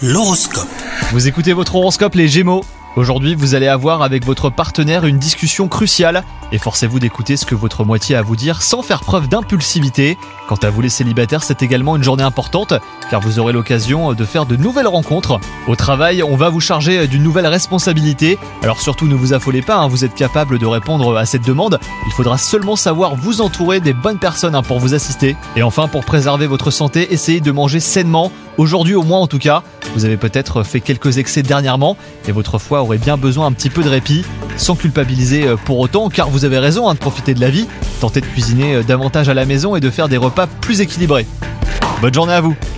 L'horoscope. Vous écoutez votre horoscope les Gémeaux. Aujourd'hui, vous allez avoir avec votre partenaire une discussion cruciale. Efforcez-vous d'écouter ce que votre moitié a à vous dire sans faire preuve d'impulsivité. Quant à vous les célibataires, c'est également une journée importante car vous aurez l'occasion de faire de nouvelles rencontres. Au travail, on va vous charger d'une nouvelle responsabilité. Alors surtout ne vous affolez pas, vous êtes capable de répondre à cette demande. Il faudra seulement savoir vous entourer des bonnes personnes pour vous assister. Et enfin, pour préserver votre santé, essayez de manger sainement. Aujourd'hui au moins en tout cas. Vous avez peut-être fait quelques excès dernièrement et votre foie aurait bien besoin un petit peu de répit, sans culpabiliser pour autant, car vous avez raison de profiter de la vie. Tentez de cuisiner davantage à la maison et de faire des repas plus équilibrés. Bonne journée à vous!